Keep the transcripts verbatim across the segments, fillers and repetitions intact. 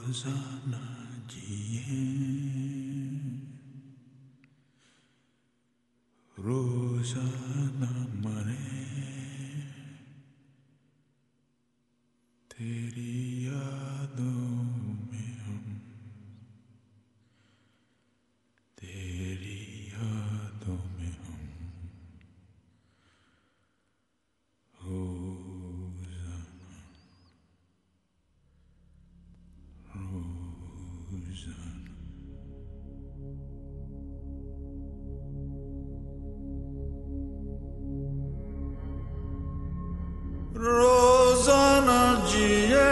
रोजाना जिए रोजाना मरे तेरी यादों में हम तेरी यादों में हम रोजाना जिए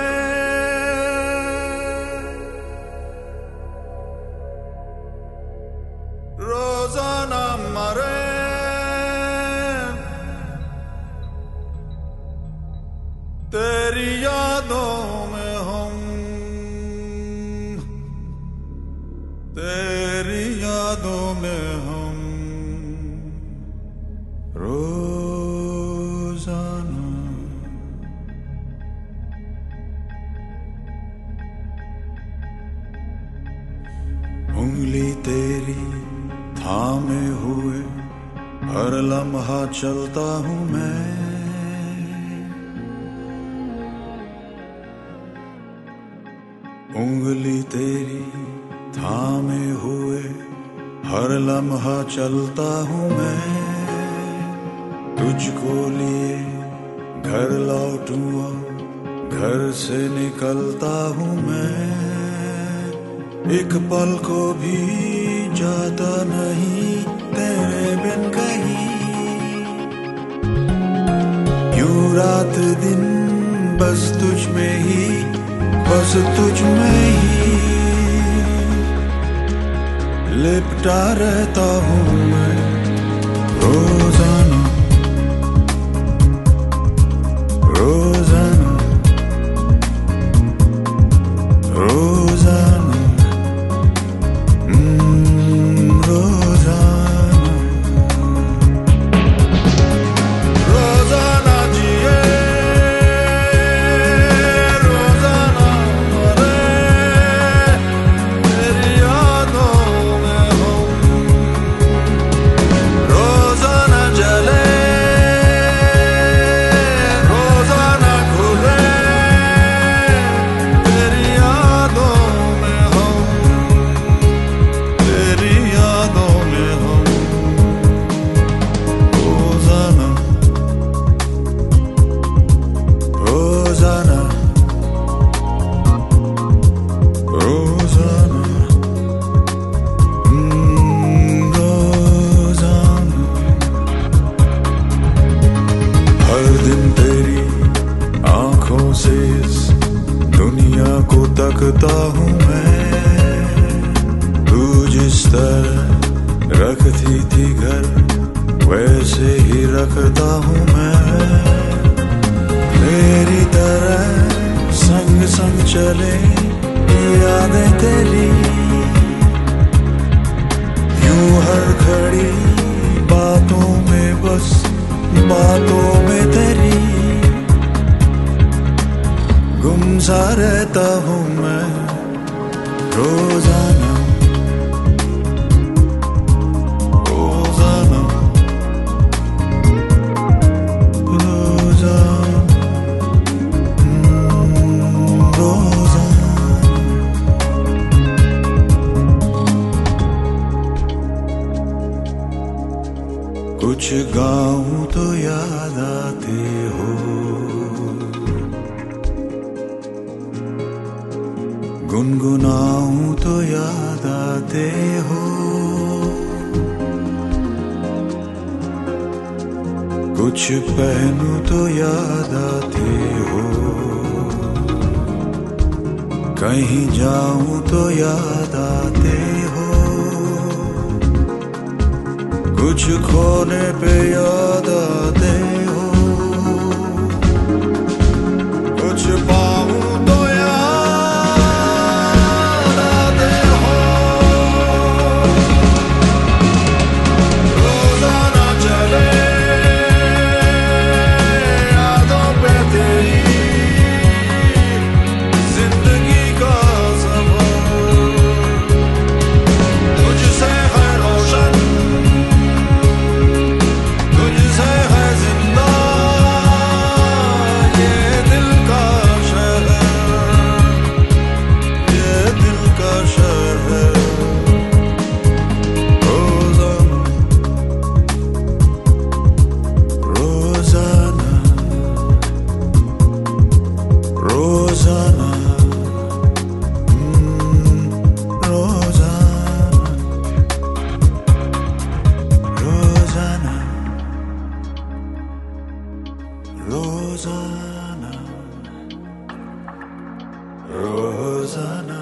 रोजाना मरे तेरी यादों में हम तेरी यादों में हम रोजाना उंगली तेरी थामे हुए हर लम्हा चलता हूँ मैं उंगली तेरी थामे हुए हर लम्हा चलता हूँ मैं तुझको लिए घर लौटूँ घर से निकलता हूँ मैं एक पल को भी जाता नहीं तेरे बिन कहीं यूं रात दिन बस तुझ में ही बस तुझ में ही लिपटा रहता हूँ मैं रोजाना रोजाना रोजाना तकता हूँ मैं तू जिस तरह रखती थी घर वैसे ही रखता हूँ मैं मेरी तरह संग संग चले यादें तेरी यूं हर घड़ी बातों में बस बातों में तेरी गुमसा रहता हूँ मैं रोजाना रोजाना रोजाना रोजाना कुछ गाऊं तो याद आते हो गुनगुनाऊं तो याद आते हो कुछ पहनूं तो याद आते हो कहीं जाऊं तो याद आते हो कुछ खोने पे याद आते हो कुछ पाऊं तो जिंदगी का रोजाना